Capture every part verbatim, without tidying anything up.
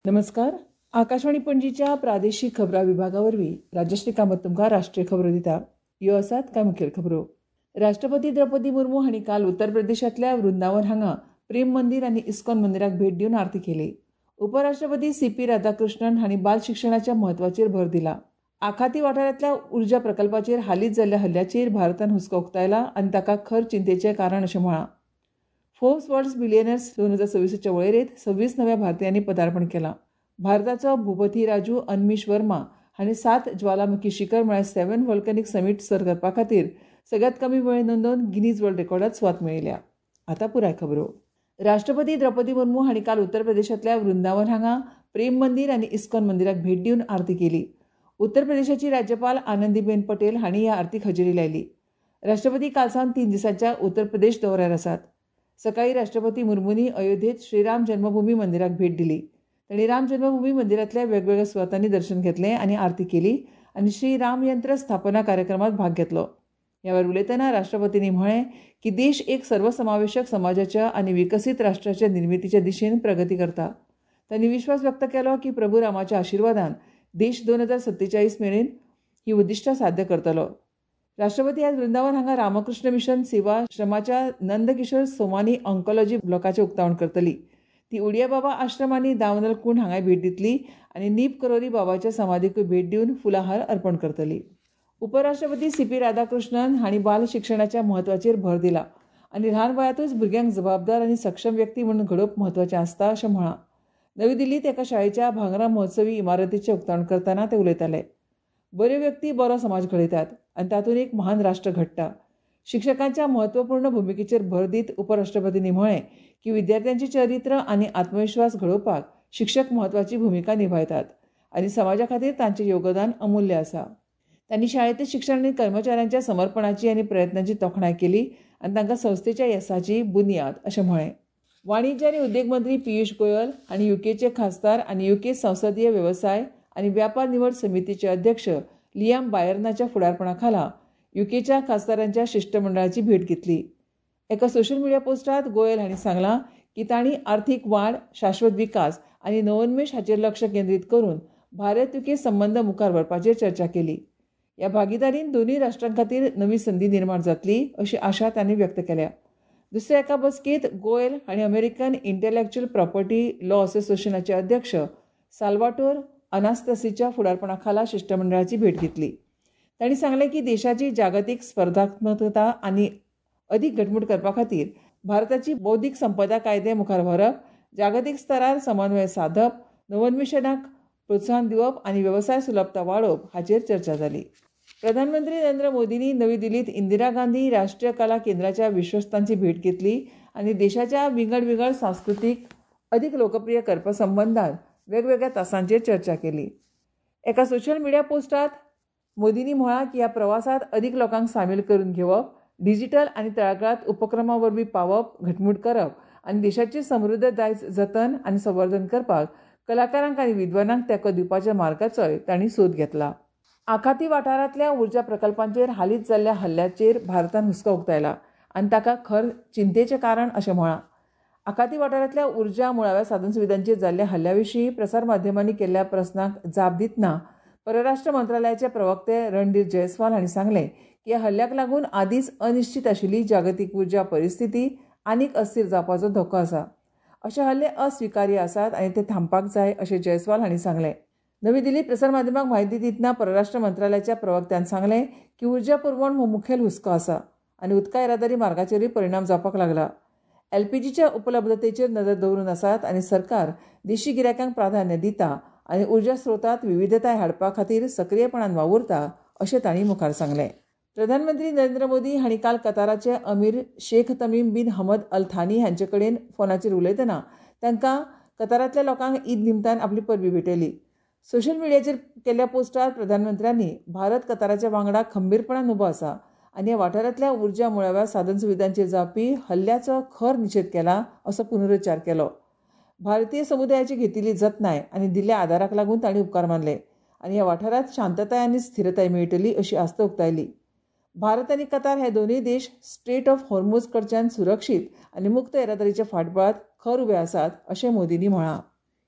नमस्कार. आकाशवाणी पणजीच्या प्रादेशीक खबरां विभागावरवीं राजश्री कामत तुमकां राष्ट्रीय खबरो दिता. ह्यो आसात कांय मुखेल खबरो. राष्ट्रपती द्रौपदी मुर्मू हांणी काल उत्तर प्रदेशांतल्या वृंदावन हांगा प्रेम मंदिर आनी इस्कॉन मंदिराक भेट दिवन आरती केली. उपराष्ट्रपती सी पी राधाकृष्णन हांणी बाल शिक्षणाच्या म्हत्वाचेर भर दिला. आखाती वाठारांतल्या उर्जा प्रकल्पाचेर हालींच जाल्ल्या हल्ल्याचेर भारतान हुस्को उक्तायला आनी ताका खर चिंतेचें कारण अशें म्हळां. फोर्ब्स वर्ल्ड बिलियनर्स दोन हजार सव्वीसच्या वळेरेंत सव्वीस नव्या भारतीयांनी पदार्पण केलां. भारताचो भूपती राजू अनमीश वर्मा हांणी सात ज्वालामुखी शिखर म्हळ्यार सेवन व्हॉल्कॅनिक समीट सर करपा खातीर सगळ्यांत कमी वेळ नोंदोवन गिनीज वर्ल्ड रेकॉर्डांत स्वात मेळयल्या. आतां पुराय खबरो. राष्ट्रपती द्रौपदी मुर्मू हांणी काल उत्तर प्रदेशांतल्या वृंदावन हांगा प्रेम मंदिर आनी इस्कॉन मंदिराक भेट दिवन आरती केली. उत्तर प्रदेशाची राज्यपाल आनंदीबेन पटेल हांणी ह्या आरतीक हजेरी लायली. राष्ट्रपती काल सावन तीन दिसांच्या उत्तर प्रदेश दौऱ्यार आसात. सकाळी राष्ट्रपती मुर्मूंनी अयोध्येंत श्रीराम जन्मभूमी मंदिराक भेट दिली. तांणी राम जन्मभूमी मंदिरांतल्या वेगवेगळ्या सुवातांनी दर्शन घेतलें आनी आरती केली आनी श्री राम यंत्र स्थापना कार्यक्रमांत भाग घेतलो. ह्या वेळार उलयतना राष्ट्रपतींनी म्हळें की देश एक सर्वसमावेशक समाजाच्या आनी विकसीत राष्ट्राच्या निर्मितीचे दिशेन प्रगती करता. तांणी विश्वास व्यक्त केलो की प्रभू रामाच्या आशिर्वादान देश दोन हजार सत्तेचाळीस मेरेन ही उद्दिश्टां साध्य करतलो. राष्ट्रपती आज वृंदावन हांगा रामकृष्ण मिशन सेवा आश्रमाच्या नंदकिशोर सोमानी ऑन्कोलॉजी ब्लॉकाचें उक्तावण करतली. ती उडिया बाबा आश्रम आनी दावनल कुंड हांगाय भेट दितली आनी नीप करोरी बाबाच्या समाधीकूय भेट दिवन फुलाहार अर्पण करतली. उपराष्ट्रपती सी पी राधाकृष्णन हांणी बाल शिक्षणाच्या म्हत्वाचेर भर दिला आनी ल्हान वयातूच भुरग्यांक जबाबदार आनी सक्षम व्यक्ती म्हणून घडोवप म्हत्वाचें आसता अशें म्हळां. नवी दिल्लींत एका शाळेच्या भांगरा महोत्सवी इमारतीचें उक्तावण करतना ते उलयताले. बऱ्यो व्यक्ती बरो समाज घडयतात आनी तातूंत एक महान राष्ट्र घडटा. शिक्षकांच्या म्हत्वपूर्ण भुमिकेचेर भर दीत उपराष्ट्रपतींनी म्हळें की विद्यार्थ्यांचें चरित्र आनी आत्मविश्वास घडोवपाक शिक्षक म्हत्वाची भुमिका निभायतात आनी समाजा खातीर तांचें योगदान अमुल्य आसा. तांणी शाळेंतल्या शिक्षण आनी कर्मचाऱ्यांच्या समर्पणाची आनी प्रयत्नांची तोखणाय केली आनी तांकां संस्थेच्या येसाची बुनयाद अशें म्हळें. वाणिज्य आनी उद्देग मंत्री पियुश गोयल आनी युकेचे खासदार आनी युके संसदीय वेवसाय आनी व्यापार निवड समितीचे अध्यक्ष लियाम बायर्नाच्या फुडारपणा खाला युकेच्या खासदारांच्या शिष्टमंडळाची भेट घेतली. एका सोशल मिडिया पोस्टांत गोयल हांणी सांगलां की तांणी आर्थीक वाड, शाश्वत विकास आनी नवोन्मेश हाचेर लक्ष केंद्रीत करून भारत युके संबंद मुखार व्हरपाचेर चर्चा केली. ह्या भागीदारीन दोनूय राष्ट्रां खातीर नवी संदी निर्माण जातली अशी आशा तांणी व्यक्त केल्या. दुसऱ्या एका बसकेंत गोयल हांणी अमेरिकन इंटेलॅक्च्युअल प्रॉपर्टी लॉ असोसिएशनाचे अध्यक्ष साल्वाटोर अनास्तासीच्या फुडारपणा खाला शिष्टमंडळाची भेट घेतली. तांणी सांगलें की देशाची जागतीक स्पर्धात्मकता आनी अदीक घटमूट करपा खातीर भारताची बौद्धीक संपदा कायदे मुखार व्हरप, जागतीक स्तरार समन्वय साधप, नवोन्मेशनाक प्रोत्साहन दिवप आनी वेवसाय सुलभता वाडोवप हाचेर चर्चा जाली. प्रधानमंत्री नरेंद्र मोदींनी नवी दिल्लींत इंदिरा गांधी राष्ट्रीय कला केंद्राच्या विश्वस्तांची भेट घेतली आनी देशाच्या विंगड विंगड सांस्कृतीक अदीक लोकप्रिय करपा संबंदान वेगवेगळ्या तासांचेर चर्चा केली. एका सोशल मिडिया पोस्टांत मोदींनी म्हळां की ह्या प्रवासांत अदीक लोकांक सामील करून घेवप, डिजिटल आनी तळागाळांत उपक्रमा वरवीं पावप, घटमूट करप आनी देशाची समृद्ध दायज जतन आनी संवर्धन करपाक कलाकारांक आनी विद्वानांक तेंको दिवपाच्या मार्गाचोय तांणी सोद घेतला. आखाती वाठारांतल्या उर्जा प्रकल्पांचेर हालींच जाल्ल्या हल्ल्याचेर भारतान हुस्को उक्तायला आनी ताका खर चिंतेचें कारण अशें म्हळां. आखाती वाठारांतल्या उर्जा मुळाव्या साधनसुविधांचेर जाल्ल्या हल्ल्या विशीं प्रसार माध्यमांनी केल्ल्या प्रस्नाक जाप दितना परराष्ट्र मंत्रालयाचे प्रवक्ते रणधीर जयस्वाल हांणी सांगलें की ह्या हल्ल्याक लागून आदींच अनिश्चित आशिल्ली जागतीक उर्जा परिस्थिती आनीक अस्थिर जावपाचो धोको आसा. अशे हल्ले अस्विकार्य आसात आनी ते थांबपाक जाय अशें जयस्वाल हांणी सांगलें. नवी दिल्लींत प्रसार माध्यमांक म्हायती दितना परराष्ट्र मंत्रालयाच्या प्रवक्त्यान सांगलें की उर्जा पुरवण हो मुखेल हुस्को आसा आनी उदका येरादारी मार्गाचेरूय परिणाम जावपाक लागला. एलपीजीच्या उपलब्धतेचेर नदर दवरून आसात आनी सरकार देशी गिरायकांक प्राधान्य दिता आनी उर्जा स्रोतांत विविधताय हाडपा खातीर सक्रीयपणान वावुरता अशें तांणी मुखार सांगलें. प्रधानमंत्री नरेंद्र मोदी हांणी काल कताराचे अमीर Sheikh Tamim bin Hamad Al Thani हांचे कडेन फोनाचेर उलयतना तांकां कतारांतल्या लोकांक ईद निमतान आपली परबी भेटयली. सोशल मिडियाचेर केल्ल्या पोस्टार प्रधानमंत्र्यांनी भारत कताराच्या वांगडा खंबीरपणान उबो आसा आनी ह्या वाठारांतल्या उर्जा मुळाव्या साधनसुविधांचेर जावपी हल्ल्याचो खर निशेध केला असो पुनरुच्चार केलो. भारतीय समुदायाची घेतिल्ली जतनाय आनी दिल्ल्या आदाराक लागून तांणी उपकार मानले आनी ह्या वाठारांत शांतताय आनी स्थिरताय मेळटली अशी आस्त उक्तायली. भारत आनी कतार हे दोनूय देश स्ट्रेट ऑफ हॉर्मुझ कडच्यान सुरक्षीत आनी मुक्त येरादारीच्या फाटबळांत खर उबे आसात अशें मोदींनी म्हळां.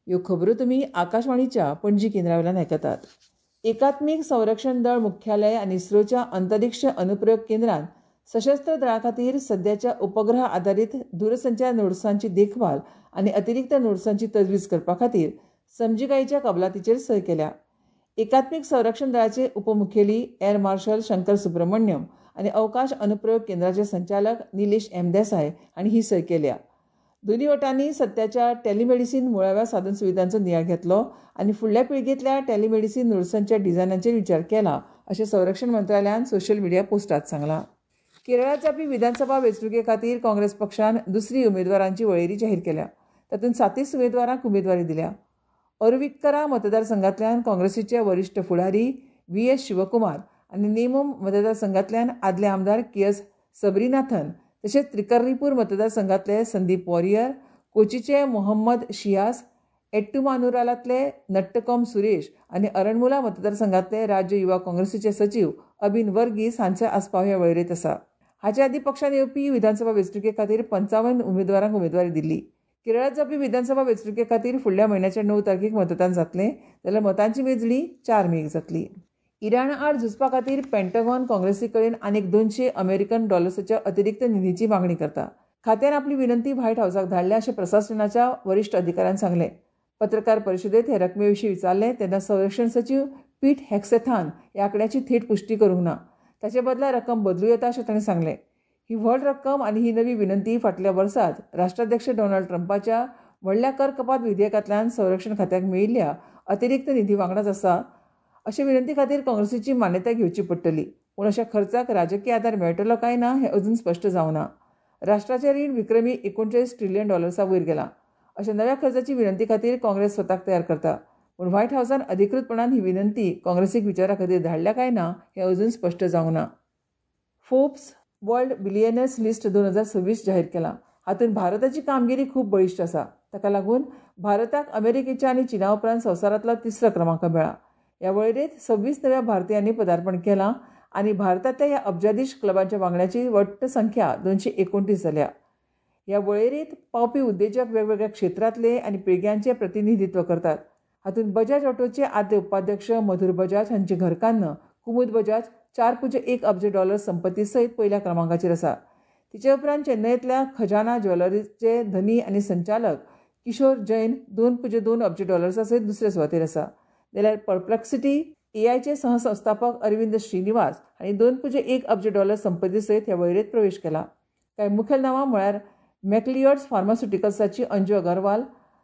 ह्यो खबरो तुम्ही आकाशवाणीच्या पणजी केंद्रावेल्यान आयकतात. एकात्मीक संरक्षण दळ मुख्यालय आनी इस्रोच्या अंतरिक्ष अनुप्रयोग केंद्रान सशस्त्र दळा खातीर सद्याच्या उपग्रह आधारीत दूरसंचार नोड्सांची देखभाल आनी अतिरिक्त नोड्सांची तजवीज करपा खातीर समजिकायेच्या कबलातीचेर सय केल्या. एकात्मीक संरक्षण दळाचे उपमुखेली एअर मार्शल शंकर सुब्रमण्यम आनी अवकाश अनुप्रयोग केंद्राचे संचालक निलेश एम देसाय हांणी ही सय केल्या. दोनूय वटांनी सत्याच्या टॅलिमेडिसीन मुळाव्या साधन सुविधांचो नियाळ घेतलो आनी फुडल्या पिळगेंतल्या टॅलिमेडिसीन नोड्सांच्या डिझायनाचेर विचार केला अशें संरक्षण मंत्रालयान सोशल मिडिया पोस्टांत सांगलां. केरळांत जावपी विधानसभा वेंचणुके खातीर काँग्रेस पक्षान दुसरी उमेदवारांची वळेरी जाहीर केल्या. तातूंत सातीस उमेदवारांक उमेदवारी दिल्या. अरुविक्करा मतदारसंघांतल्यान काँग्रेसीचे वरिश्ठ फुडारी व्ही एस शिवकुमार आनी नेमम मतदारसंघांतल्यान आदले आमदार के एस सबरीनाथन तशेंच त्रिकर्णीपूर मतदारसंघांतले संदीप वॉरियर, कोचीचे मोहम्मद शियास, एट्टुमानुरालांतले नट्टकम सुरेश आनी अरणमुला मतदारसंघांतले राज्य युवा काँग्रेसीचे सचीव अबिन वर्गीस हांचे आस्पाव ह्या वळेरेंत आसा. हाचे आदीं पक्षान येवपी विधानसभा वेंचणुके खातीर पंचावन्न उमेदवारांक उमेदवारी दिल्ली. केरळांत जावपी विधानसभा वेंचणुके खातीर फुडल्या म्हयन्याच्या णव तारखेक मतदान जातलें जाल्यार मतांची मेजणी चार मेक जातली. इराणा आड झुजपा खातीर पेंटगॉन काँग्रेसी कडेन आनीक दोनशे अमेरिकन डॉलर्सच्या अतिरिक्त निधीची मागणी करता. खात्यान आपली विनंती व्हायट हावसाक धाडल्या अशें प्रशासनाच्या वरिश्ठ अधिकाऱ्यान सांगलें. पत्रकार परिशदेंत हे रकमे विशीं विचारलें तेन्ना संरक्षण सचीव पीट हेक्सेथान ह्या आंकड्याची थेट पुष्टी करूंक ना. ताचे बदला रक्कम बदलूं येता अशें ताणें सांगलें. ही व्हड रक्कम आनी ही नवी विनंती फाटल्या वर्सांत राष्ट्राध्यक्ष डोनाल्ड ट्रंपाच्या व्हडल्या कर कपात विधेयकांतल्यान संरक्षण खात्याक मेळिल्ल्या अतिरिक्त निधी वांगडाच आसा. अशे विनंती खातीर काँग्रेसीची मान्यताय घेवची पडटली. पूण अशा खर्चाक राजकीय आदार मेळटलो काय ना हें अजून स्पश्ट जावं ना. राष्ट्राचें रीण विक्रमी एकोणचाळीस ट्रिलियन डॉलर्सा वयर गेलां. अशा नव्या खर्चाची विनंती खातीर काँग्रेस स्वताक तयार करता. पूण व्हायट हावसान अधिकृतपणान ही विनंती काँग्रेसीक विचारा खातीर धाडल्या काय ना हें अजून स्पश्ट जावं ना. फोर्ब्स वर्ल्ड बिलियनर्स लिस्ट दोन हजार सव्वीस जाहीर केलां. हातूंत भारताची कामगिरी खूब बळिश्ट आसा. ताका लागून भारताक अमेरिकेच्या आनी चीना उपरांत संवसारांतलो तिसरो क्रमांक मेळ्ळा. ह्या वळेरेंत सव्वीस नव्या भारतीयांनी पदार्पण केलां आनी भारतांतल्या ह्या अब्जाधीश क्लबांच्या वांगड्याची वट्ट संख्या दोनशे एकोणतीस जाल्या. ह्या वळेरेंत पावपी उद्देजक वेगवेगळ्या क्षेत्रांतले आनी पिळग्यांचें प्रतिनिधित्व करतात. हातूंत बजाज ऑटोचे आदले उपाध्यक्ष मधुर बजाज हांचें घरकान्न कुमुद बजाज चार पुज एक अब्ज डॉलर संपत्ती सयत पयल्या क्रमांकाचेर आसा. तिचे उपरांत चेन्नईंतल्या खजाना ज्वेलरीचे धनी आनी संचालक किशोर जैन दोन पुज दोन अब्ज डॉलर्सा सयत दुसरे सुवातेर आसा. जाल्यार परप्लेक्सिटी एआयचे सहसंस्थापक अरविंद श्रीनिवास हांणी दोन पुज एक अब्ज डॉलर संपत्ती सयत ह्या वळेरेंत प्रवेश केला. कांय मुखेल नांवां म्हळ्यार मॅक्लियर्ड्स फार्मास्युटिकल्साची अंजू अगरवाल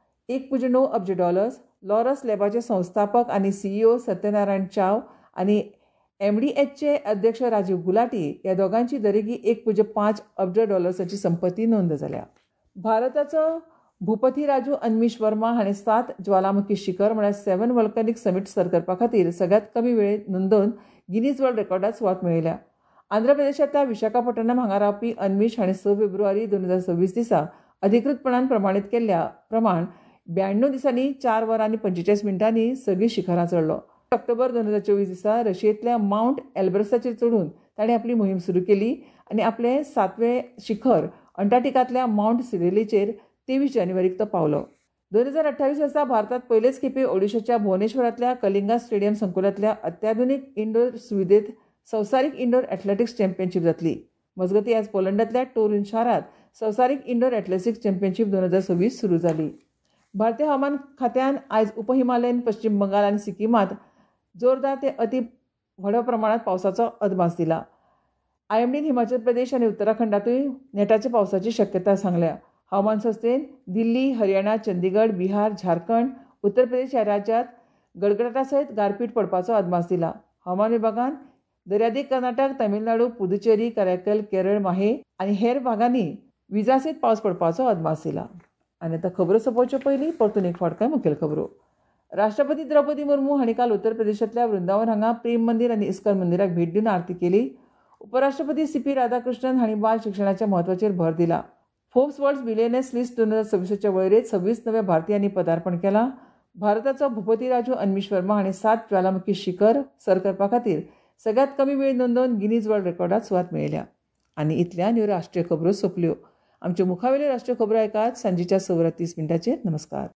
एक पुज णव अब्ज डॉलर्स, लॉरस लॅबाचे संस्थापक आनी सीईओ सत्यनारायण चाव आनी एमडीएचचे अध्यक्ष राजीव गुलाटी ह्या दोगांची दरेकी एक पुज पांच अब्ज डॉलर्साची संपत्ती नोंद जाल्या. भारताचो भूपती राजू अनमीश वर्मा हाणें सात ज्वालामुखी शिखर म्हळ्यार सेवन वॉल्कॅनिक समीट सर करपा खातीर सगळ्यांत कमी वेळेत नोंदोवन गिनीज वर्ल्ड रेकॉर्डांत सुवात मेळयल्या. आंध्र प्रदेशांतल्या विशाखापट्टणम हांगा रावपी अनमीश हाणें स फेब्रुवारी दोन हजार सव्वीस दिसा अधिकृतपणान प्रमाणीत केल्ल्या प्रमाण ब्याण्णव दिसांनी चार वरां आनी पंचेचाळीस मिनटांनी सगळीं शिखरां चडलो. ऑक्टोबर दोन हजार चोवीस दिसा रशियेंतल्या माउंट एल्ब्रसाचेर चडून ताणें आपली मोहीम सुरू केली आनी आपलें सातवें शिखर अंटार्क्टिकांतल्या माउंट सिरेलीचेर तेवीस जानेवारीक तो पावलो. दोन हजार अठ्ठावीस वर्सा भारतात पयलेच खेपे ओडिशाच्या भुवनेश्वरांतल्या कलिंगा स्टेडियम संकुलांतल्या अत्याधुनीक इंडोर सुविधेंत संवसारीक इंडोर एथलेटिक्स चॅम्पियनशीप जातली. मजगतीं आज पोलंडांतल्या टोरिन शारांत संवसारीक इंडोर एथलेटिक्स चॅम्पियनशीप दोन हजार सव्वीस सुरू जाली. भारतीय हवामान खात्यान आयज उपहिमालयन पश्चिम बंगाल आनी सिक्किमांत जोरदार ते अति व्हड प्रमाणांत पावसाचो अदमास दिला. आयएमडीन हिमाचल प्रदेश आनी उत्तराखंडांतूय नेटाच्या पावसाची शक्यताय सांगल्या. हवामान संस्थेन दिल्ली, हरियाणा, चंदीगड, बिहार, झारखंड, उत्तर प्रदेश ह्या राज्यांत गडगडाटा सयत गारपीट पडपाचो अदमास दिला. हवामान विभागान दर्यादेग कर्नाटक, तमिळनाडू, पुदुचेरी, कराकल, केरळ, माहे आनी हेर भागांनी विजा सयत पावस पडपाचो अदमास दिला. आनी आतां खबरो सोंपोवचे पयलीं परतून एक फावट कांय मुखेल खबरो. राष्ट्रपती द्रौपदी मुर्मू हांणी काल उत्तर प्रदेशांतल्या वृंदावन हांगा प्रेम मंदीर आनी इस्कॉन मंदिराक भेट दिवन आरती केली. उपराष्ट्रपती सी पी राधाकृष्णन हांणी बाल शिक्षणाच्या म्हत्वाचेर भर दिला. फोर्ब्स वर्ल्ड बिलियनर्स लिस्ट दोन हजार सव्वीसच्या वळेरेंत सव्वीस नव्या भारतीयांनी पदार्पण केलां. भारताचो भूपती राजू अनमीश वर्मा हांणी सात ज्वालामुखी शिखर सर करपा खातीर सगळ्यांत कमी वेळ नोंदोवन गिनीज वर्ल्ड रेकॉर्डांत सुवात मेळयल्या. आनी इतल्यान ह्यो राष्ट्रीय खबरो सोंपल्यो. आमच्यो मुखावेल्यो राष्ट्रीय खबरो आयकात सांजेच्या स वरां तीस मिनटांचेर. नमस्कार.